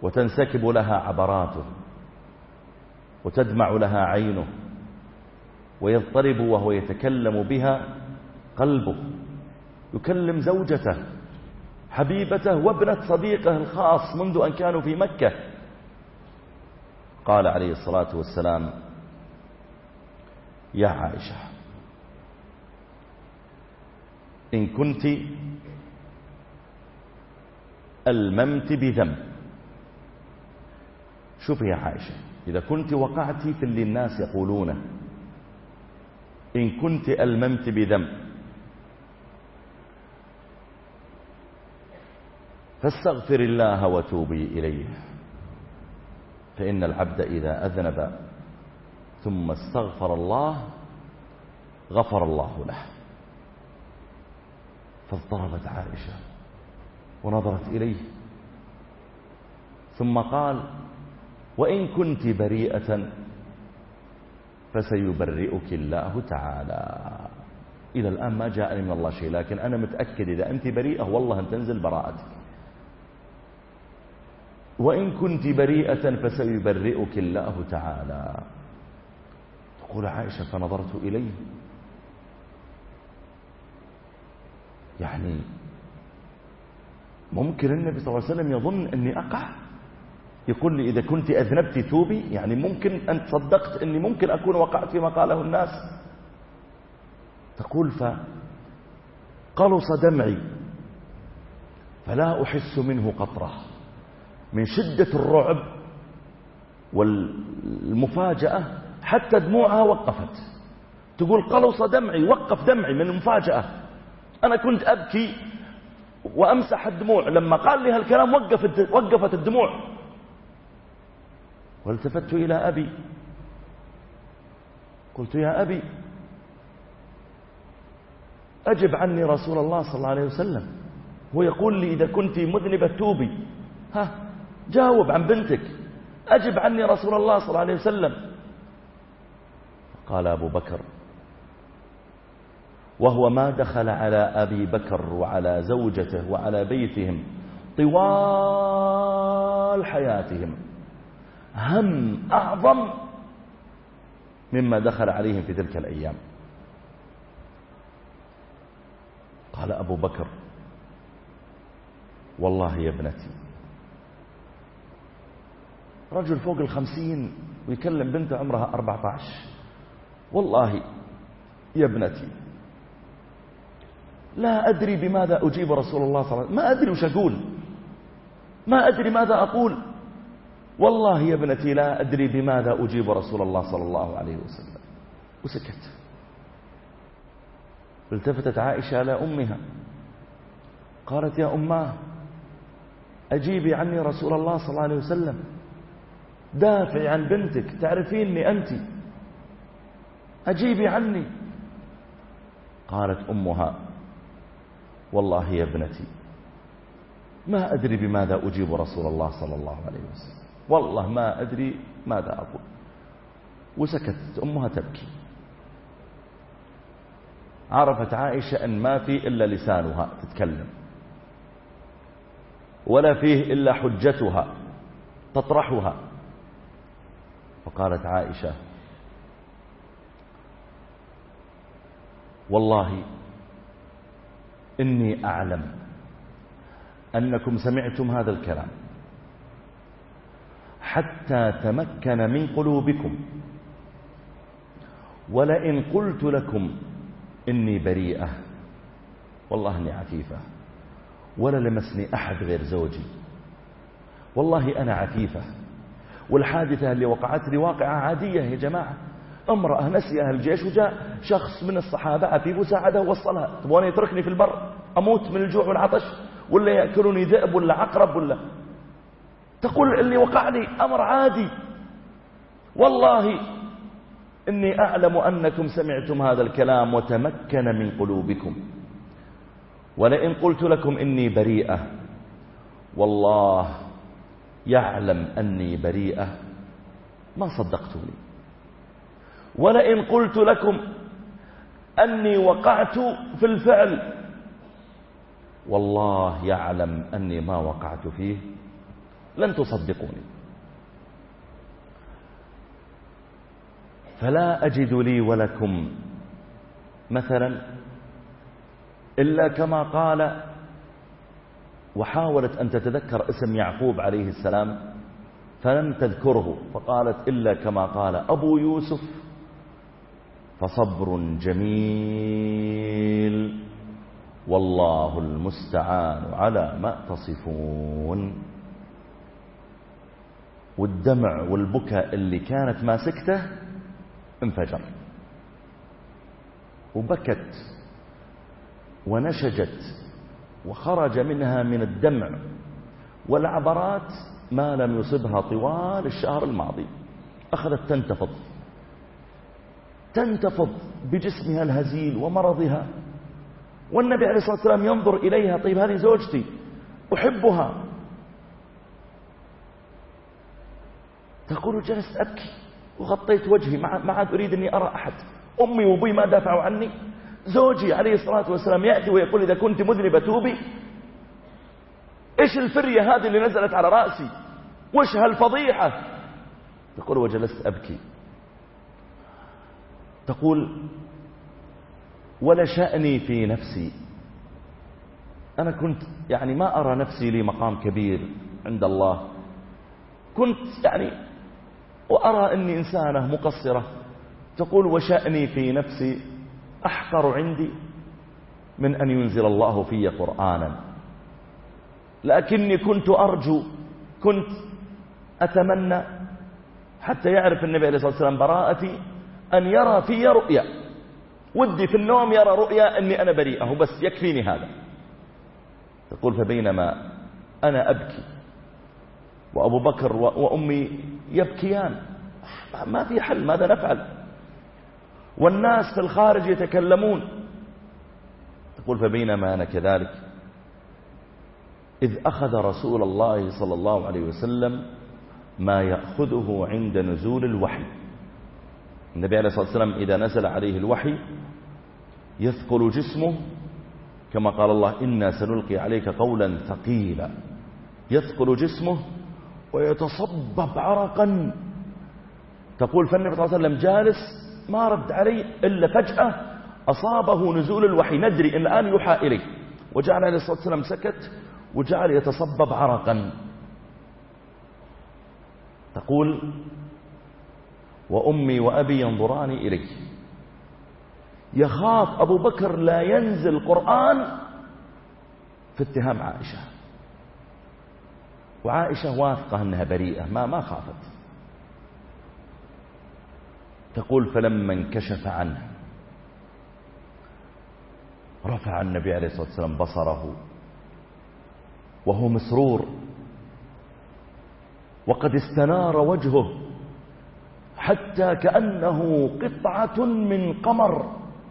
وتنسكب لها عبراته وتدمع لها عينه ويضطرب وهو يتكلم بها قلبه، يكلم زوجته حبيبته وابنة صديقه الخاص منذ أن كانوا في مكة. قال عليه الصلاة والسلام: يا عائشة، إن كنت ألممت بذنب، شوفي يا عائشة، إذا كنت وقعت في اللي الناس يقولونه، إن كنت ألممت بذنب فاستغفر الله وتوبي إليه، فإن العبد إذا أذنب ثم استغفر الله غفر الله له. فاضطربت عائشة ونظرت إليه، ثم قال: وإن كنت بريئة فسيبرئك الله تعالى. إلى الآن ما جاءني من الله شيء، لكن أنا متأكد إذا أنت بريئة والله أن تنزل براءتك. وإن كنت بريئة فسيبرئك الله تعالى. تقول عائشة: فنظرت إليه، يعني ممكن النبي صلى الله عليه وسلم يظن أني أقع؟ يقول لي إذا كنت أذنبت توبي، يعني ممكن أن تصدقت أني ممكن أكون وقعت فيما قاله الناس. تقول: فقلص دمعي فلا أحس منه قطرة، من شدة الرعب والمفاجأة حتى دموعها وقفت. تقول: قلص دمعي، وقف دمعي من المفاجأة، أنا كنت أبكي وأمسح الدموع، لما قال لي هالكلام وقفت, وقفت الدموع. والتفت إلى أبي قلت: يا أبي، أجب عني رسول الله صلى الله عليه وسلم، هو يقول لي إذا كنت مذنبة توبي، ها جاوب عن بنتك، أجب عني رسول الله صلى الله عليه وسلم. قال أبو بكر، وهو ما دخل على أبي بكر وعلى زوجته وعلى بيتهم طوال حياتهم هم أعظم مما دخل عليهم في تلك الأيام. قال أبو بكر: والله يا ابنتي، رجل فوق الخمسين ويكلم بنت عمرها أربعة عشر، والله يا ابنتي لا أدري بماذا أجيب رسول الله صلى الله عليه وسلم، ما أدري وش أقول، ما أدري ماذا أقول، والله يا ابنتي لا أدري بماذا أجيب رسول الله صلى الله عليه وسلم. وسكت. التفتت عائشة على أمها قالت: يا أماه، أجيبي عني رسول الله صلى الله عليه وسلم، دافعي عن بنتك، تعرفيني أنت، أجيبي عني. قالت أمها: والله يا ابنتي ما أدري بماذا أجيب رسول الله صلى الله عليه وسلم، والله ما أدري ماذا أقول. وسكتت أمها تبكي. عرفت عائشة أن ما فيه إلا لسانها تتكلم، ولا فيه إلا حجتها تطرحها. فقالت عائشة: والله إني أعلم أنكم سمعتم هذا الكلام حتى تمكن من قلوبكم، ولئن قلت لكم إني بريئة، والله إني عفيفة، ولا لمسني أحد غير زوجي، والله أنا عفيفة. والحادثة اللي وقعت لي واقعة عادية يا جماعة، امرأة نسيها الجيش وجاء شخص من الصحابة عفيف وساعده ووصلها. تبغون يتركني في البر أموت من الجوع والعطش، ولا يأكلني ذئب ولا عقرب؟ ولا تقول اللي وقع لي أمر عادي. والله إني أعلم أنكم سمعتم هذا الكلام وتمكن من قلوبكم، ولئن قلت لكم إني بريئة، والله يعلم أني بريئة ما صدقتوني، ولئن قلت لكم أني وقعت في الفعل، والله يعلم أني ما وقعت فيه لن تصدقوني. فلا أجد لي ولكم مثلا إلا كما قال. وحاولت أن تتذكر اسم يعقوب عليه السلام فلم تذكره، فقالت إلا كما قال أبو يوسف فصبر جميل والله المستعان على ما تصفون. والدمع والبكاء اللي كانت ماسكته انفجر، وبكت ونشجت، وخرج منها من الدمع والعبرات ما لم يصبها طوال الشهر الماضي. أخذت تنتفض تنتفض بجسمها الهزيل ومرضها، والنبي عليه الصلاة والسلام ينظر إليها. طيب هذه زوجتي أحبها. تقول جلست أبكي وغطيت وجهي، ما عاد أريد أني أرى أحد. أمي وأبوي ما دافعوا عني، زوجي عليه الصلاة والسلام يأتي ويقول إذا كنت مذنبة توبي. إيش الفرية هذه اللي نزلت على رأسي؟ وش هالفضيحة؟ تقول وجلست أبكي. تقول ولا شأني في نفسي، أنا كنت يعني ما أرى نفسي لي مقام كبير عند الله، كنت يعني وأرى أني إنسانة مقصرة. تقول وشأني في نفسي أحقر عندي من أن ينزل الله في قرآنا، لكني كنت أرجو، كنت أتمنى حتى يعرف النبي عليه الصلاة والسلام براءتي أن يرى في رؤيا، ودي في النوم يرى رؤيا أني أنا بريئة بس يكفيني هذا. تقول فبينما أنا أبكي وأبو بكر وأمي يبكيان، ما في حل، ماذا نفعل؟ والناس في الخارج يتكلمون. تقول فبينما أنا كذلك إذ أخذ رسول الله صلى الله عليه وسلم ما يأخذه عند نزول الوحي. النبي عليه الصلاة والسلام إذا نزل عليه الوحي يثقل جسمه، كما قال الله إنا سنلقي عليك قولا ثقيلا. يثقل جسمه ويتصبب عرقا. تقول فالنبي صلى الله عليه وسلم جالس ما رد علي إلا فجأة أصابه نزول الوحي، ندري إن الآن يوحى إليه، وجعل عليه الصلاة والسلام سكت وجعل يتصبب عرقا. تقول وأمي وأبي ينظران إليه. يخاف أبو بكر لا ينزل قرآن في اتهام عائشة، وعائشة واثقة أنها بريئة، ما ما خافت. تقول فلما انكشف عنه رفع النبي عليه الصلاة والسلام بصره وهو مسرور، وقد استنار وجهه حتى كأنه قطعة من قمر.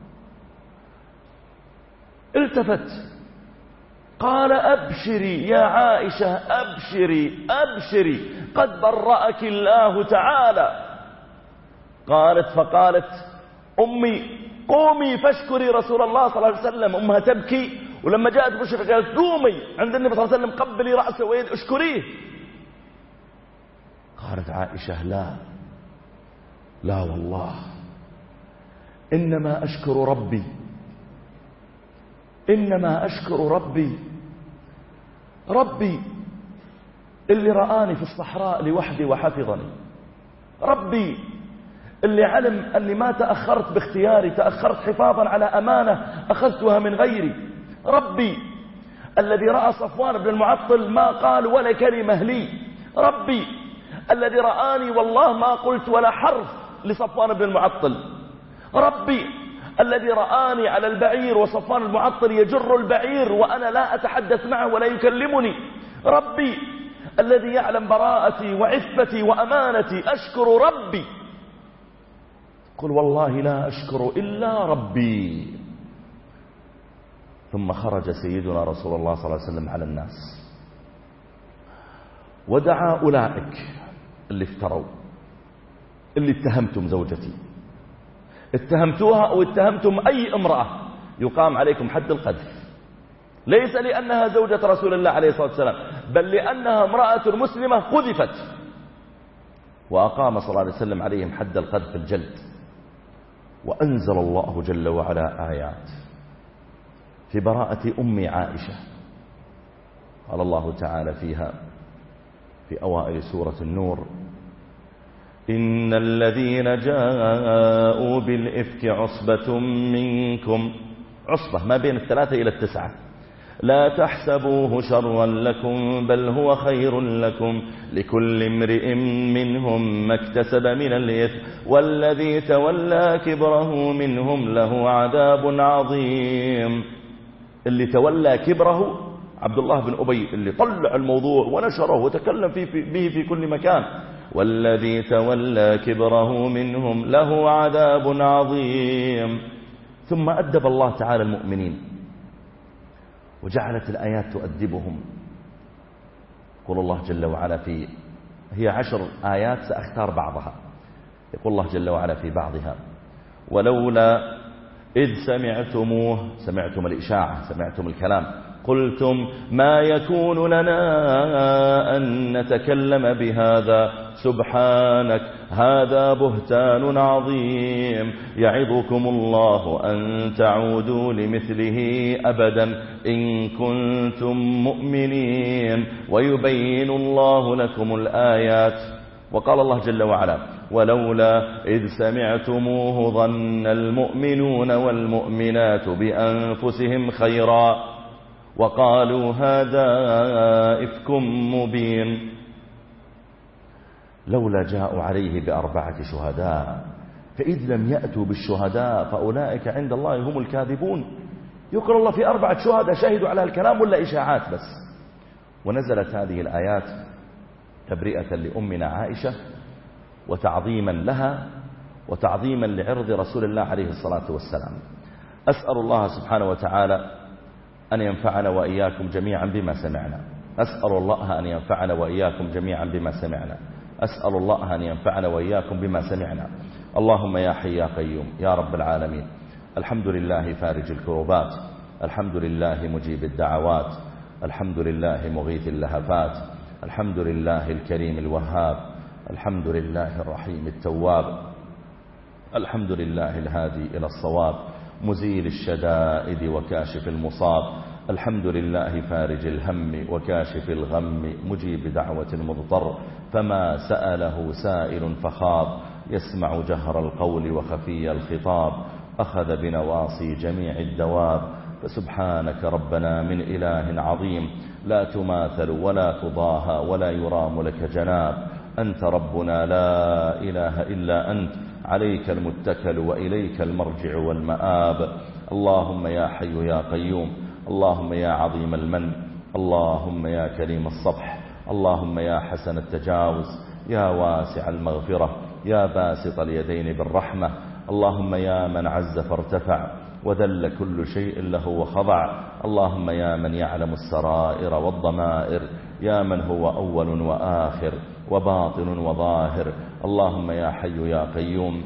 التفت قال أبشري يا عائشة، أبشري أبشري قد برأك الله تعالى. قالت فقالت أمي قومي فاشكري رسول الله صلى الله عليه وسلم. أمها تبكي، ولما جاءت بشرى قالت قومي عند النبي صلى الله عليه وسلم قبلي رأسه ويد اشكريه. قالت عائشة لا لا والله إنما أشكر ربي، إنما أشكر ربي، ربي اللي رآني في الصحراء لوحدي وحفظني، ربي اللي علم أني ما تأخرت باختياري، تأخرت حفاظا على أمانة أخذتها من غيري، ربي الذي رأى صفوان بن المعطل ما قال ولا كلمة لي، ربي الذي رآني والله ما قلت ولا حرف لصفوان بن المعطل، ربي الذي رآني على البعير وصفوان المعطل يجر البعير وأنا لا أتحدث معه ولا يكلمني، ربي الذي يعلم براءتي وعفتي وأمانتي، أشكر ربي. قل والله لا أشكر إلا ربي. ثم خرج سيدنا رسول الله صلى الله عليه وسلم على الناس ودعا أولئك اللي افتروا، اللي اتهمتم زوجتي، اتهمتوها أو اتهمتم أي امرأة، يقام عليكم حد القذف، ليس لأنها زوجة رسول الله عليه الصلاة والسلام، بل لأنها امرأة مسلمة قذفت، وأقام صلى الله عليه وسلم عليهم حد القذف الجلد. وأنزل الله جل وعلا آيات في براءة أم عائشة، قال الله تعالى فيها في أوائل سورة النور: إن الذين جاءوا بالإفك عصبة منكم، عصبة ما بين الثلاثة إلى التسعة، لا تحسبوه شرا لكم بل هو خير لكم، لكل امرئ منهم ما اكتسب من الإثم، والذي تولى كبره منهم له عذاب عظيم. اللي تولى كبره عبد الله بن أبي، اللي طلع الموضوع ونشره وتكلم فيه به في كل مكان. والذي تولى كبره منهم له عذاب عظيم. ثم أدب الله تعالى المؤمنين وجعلت الآيات تؤدبهم. يقول الله جل وعلا في، هي عشر آيات سأختار بعضها. يقول الله جل وعلا في بعضها: ولولا إذ سمعتموه، سمعتم الإشاعة، سمعتم الكلام، قلتم ما يكون لنا أن نتكلم بهذا سبحانك هذا بهتان عظيم، يعظكم الله أن تعودوا لمثله أبدا إن كنتم مؤمنين ويبين الله لكم الآيات. وقال الله جل وعلا: ولولا إذ سمعتموه ظن المؤمنون والمؤمنات بأنفسهم خيرا وقالوا هذا إفك مبين. لولا جاءوا عليه بأربعة شهداء فإذ لم يأتوا بالشهداء فأولئك عند الله هم الكاذبون. يقول الله في أربعة شهداء شهدوا على الكلام ولا إشاعات بس؟ ونزلت هذه الآيات تبرئة لأمنا عائشة وتعظيما لها وتعظيما لعرض رسول الله عليه الصلاة والسلام. أسأل الله سبحانه وتعالى أن ينفعنا وإياكم جميعا بما سمعنا. أسأل الله أن ينفعنا وإياكم جميعا بما سمعنا. أسأل الله أن ينفعنا وإياكم بما سمعنا. اللهم يا حي يا قيوم يا رب العالمين، الحمد لله فارج الكروبات، الحمد لله مجيب الدعوات، الحمد لله مغيث اللهفات، الحمد لله الكريم الوهاب، الحمد لله الرحيم التواب، الحمد لله الهادي إلى الصواب، مزيل الشدائد وكاشف المصاب، الحمد لله فارج الهم وكاشف الغم، مجيب دعوة المضطر فما سأله سائل فخاب، يسمع جهر القول وخفي الخطاب، أخذ بنواصي جميع الدواب. فسبحانك ربنا من إله عظيم لا تماثل ولا تضاهى ولا يرام لك جناب. أنت ربنا لا إله إلا أنت، عليك المتكل وإليك المرجع والمآب. اللهم يا حي يا قيوم، اللهم يا عظيم المن، اللهم يا كريم الصفح، اللهم يا حسن التجاوز، يا واسع المغفرة، يا باسط اليدين بالرحمة، اللهم يا من عز فارتفع وذل كل شيء له وخضع، اللهم يا من يعلم السرائر والضمائر، يا من هو أول وآخر وباطن وظاهر، اللهم يا حي يا قيوم،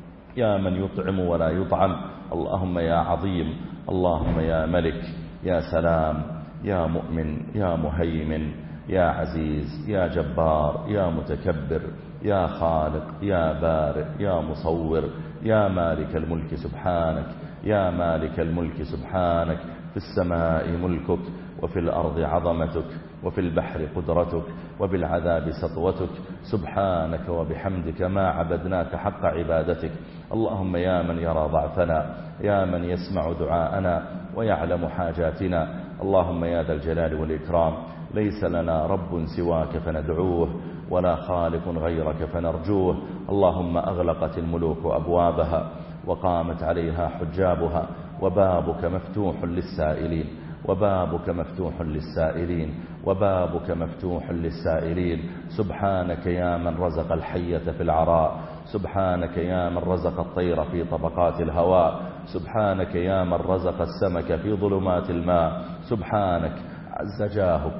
يا من يطعم ولا يطعم، اللهم يا عظيم، اللهم يا ملك، يا سلام، يا مؤمن، يا مهيمن، يا عزيز، يا جبار، يا متكبر، يا خالق، يا بارئ، يا مصور، يا مالك الملك سبحانك، يا مالك الملك سبحانك. في السماء ملكك وفي الأرض عظمتك وفي البحر قدرتك وبالعذاب سطوتك، سبحانك وبحمدك ما عبدناك حق عبادتك. اللهم يا من يرى ضعفنا، يا من يسمع دعاءنا ويعلم حاجاتنا، اللهم يا ذا الجلال والإكرام، ليس لنا رب سواك فندعوه ولا خالق غيرك فنرجوه. اللهم أغلقت الملوك أبوابها وقامت عليها حجابها، وبابك مفتوح للسائلين، وبابك مفتوح للسائلين، وبابك مفتوح للسائلين. سبحانك يا من رزق الحية في العراء، سبحانك يا من رزق الطير في طبقات الهواء، سبحانك يا من رزق السمك في ظلمات الماء، سبحانك عز جاهك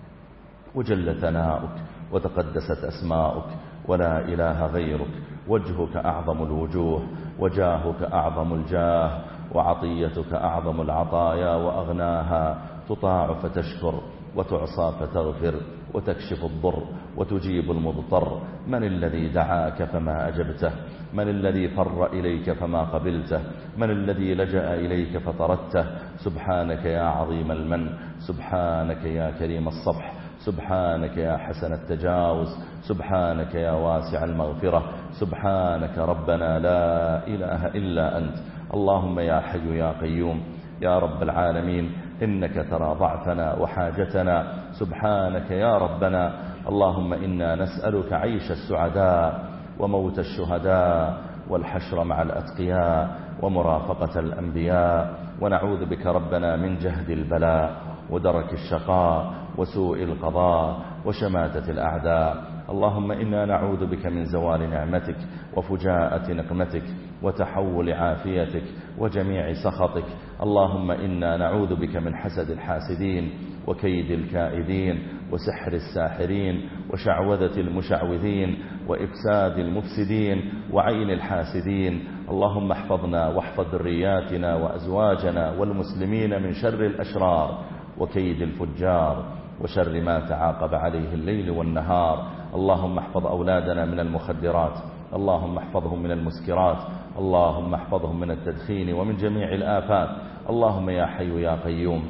وجل ثناؤك وتقدست أسماؤك ولا إله غيرك، وجهك أعظم الوجوه وجاهك أعظم الجاه وعطيتك أعظم العطايا وأغناها، تطاع فتشكر وتعصى فتغفر وتكشف الضر وتجيب المضطر. من الذي دعاك فما أجبته؟ من الذي فر إليك فما قبلته؟ من الذي لجأ إليك فطردته؟ سبحانك يا عظيم المن، سبحانك يا كريم الصفح، سبحانك يا حسن التجاوز، سبحانك يا واسع المغفرة، سبحانك ربنا لا إله إلا أنت. اللهم يا حي يا قيوم يا رب العالمين إنك ترى ضعفنا وحاجتنا، سبحانك يا ربنا. اللهم إنا نسألك عيش السعداء وموت الشهداء والحشر مع الأتقياء ومرافقة الأنبياء، ونعوذ بك ربنا من جهد البلاء ودرك الشقاء وسوء القضاء وشماتة الأعداء. اللهم إنا نعوذ بك من زوال نعمتك وفجاءة نقمتك وتحول عافيتك وجميع سخطك. اللهم إنا نعوذ بك من حسد الحاسدين وكيد الكائدين وسحر الساحرين وشعوذة المشعوذين وإفساد المفسدين وعين الحاسدين. اللهم احفظنا واحفظ ذرياتنا وأزواجنا والمسلمين من شر الأشرار وكيد الفجار وشر ما تعاقب عليه الليل والنهار. اللهم احفظ أولادنا من المخدرات، اللهم احفظهم من المسكرات، اللهم احفظهم من التدخين ومن جميع الآفات. اللهم يا حي يا قيوم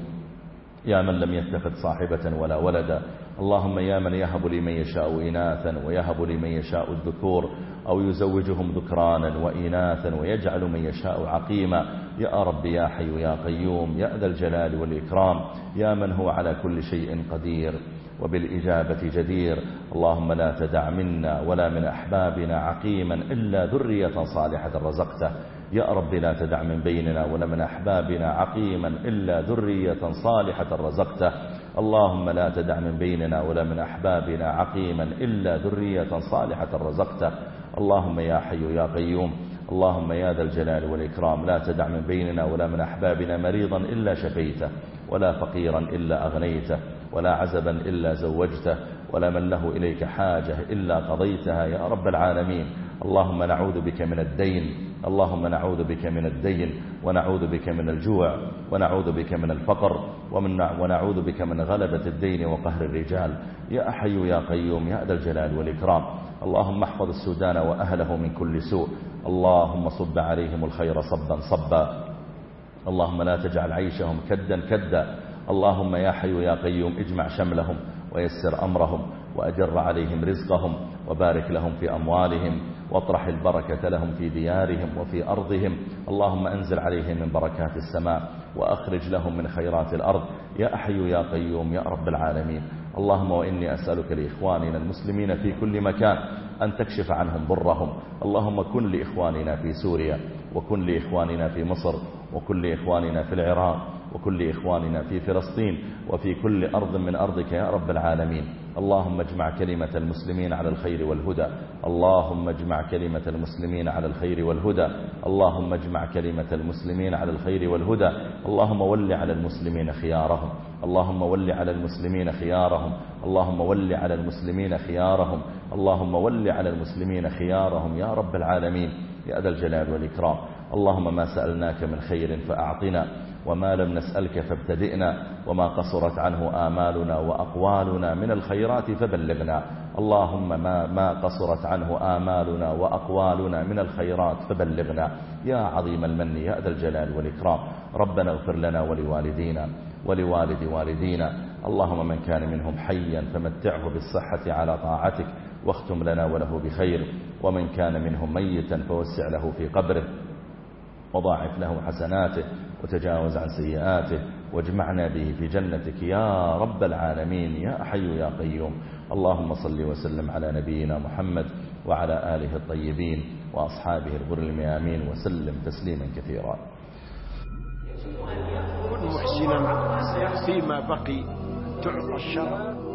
يا من لم يتخذ صاحبة ولا ولدا، اللهم يا من يهب لمن يشاء إناثا ويهب لمن يشاء الذكور أو يزوجهم ذكرانا وإناثا ويجعل من يشاء عقيما. يا رب يا حي يا قيوم يا ذا الجلال والإكرام يا من هو على كل شيء قدير وبالإجابة جدير. اللهم لا تدع منا ولا من أحبابنا عقيما إلا ذرية صالحة رزقته. يا رب لا تدع من بيننا ولا من أحبابنا عقيما إلا ذرية صالحة رزقته. اللهم لا تدع من بيننا ولا من أحبابنا عقيما إلا ذرية صالحة رزقته. اللهم يا حي يا قيوم اللهم يا ذا الجلال والإكرام لا تدع من بيننا ولا من أحبابنا مريضا إلا شفيته، ولا فقيرا إلا أغنيته، ولا عزبا إلا زوجته، ولا من له إليك حاجة إلا قضيتها يا رب العالمين. اللهم نعوذ بك من الدين، اللهم نعوذ بك من الدين ونعوذ بك من الجوع ونعوذ بك من الفقر ومن ونعوذ بك من غلبة الدين وقهر الرجال. يا حي يا قيوم يا ذا الجلال والإكرام. اللهم احفظ السودان وأهله من كل سوء، اللهم صب عليهم الخير صبا صبا، اللهم لا تجعل عيشهم كدا كدا. اللهم يا حي يا قيوم اجمع شملهم ويسر أمرهم وأجر عليهم رزقهم وبارك لهم في أموالهم واطرح البركة لهم في ديارهم وفي أرضهم. اللهم أنزل عليهم من بركات السماء وأخرج لهم من خيرات الأرض. يا حي يا قيوم يا رب العالمين. اللهم وإني أسألك لإخواننا المسلمين في كل مكان أن تكشف عنهم ضرهم. اللهم كن لإخواننا في سوريا، وكن لإخواننا في مصر، وكن لإخواننا في العراق، وكن لإخواننا في فلسطين وفي كل أرض من أرضك يا رب العالمين. اللهم اجمع كلمة المسلمين على الخير والهدى، اللهم اجمع كلمة المسلمين على الخير والهدى، اللهم اجمع كلمة المسلمين على الخير والهدى. اللهم ول على المسلمين خيارهم، اللهم ول على المسلمين خيارهم، اللهم ول على المسلمين خيارهم، اللهم ول على المسلمين خيارهم يا رب العالمين يا ذا الجلال والإكرام. اللهم ما سألناك من خير فأعطنا، وما لم نسألك فابتدئنا، وما قصرت عنه آمالنا وأقوالنا من الخيرات فبلغنا. اللهم ما, ما قصرت عنه آمالنا وأقوالنا من الخيرات فبلغنا يا عظيم المن يا ذا الجلال والإكرام. ربنا اغفر لنا ولوالدينا ولوالد والدينا. اللهم من كان منهم حيا فمتعه بالصحة على طاعتك واختم لنا وله بخير، ومن كان منهم ميتا فوسع له في قبره وضاعف له حسناته وتجاوز عن سيئاته واجمعنا به في جنتك يا رب العالمين يا حي يا قيوم. اللهم صل وسلم على نبينا محمد وعلى آله الطيبين وأصحابه الغر الميامين وسلم تسليما كثيرا. كن محسنا فيما بقي تعطى الشرع